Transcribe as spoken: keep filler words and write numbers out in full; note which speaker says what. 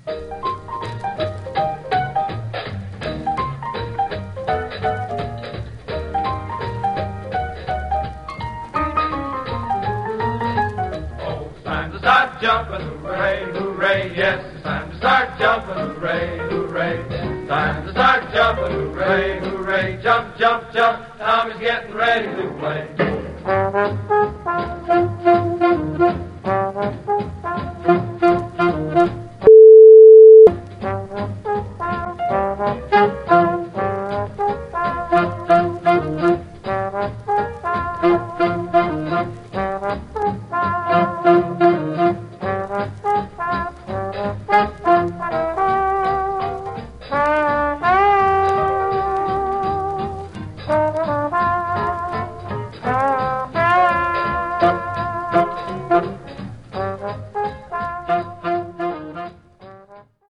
Speaker 1: Start jumping, hooray, hooray, yes, it's time to start jumping, hooray, hooray. It's time to start jumping, hooray, hooray, jump, jump, jump, Tommy's getting ready to play.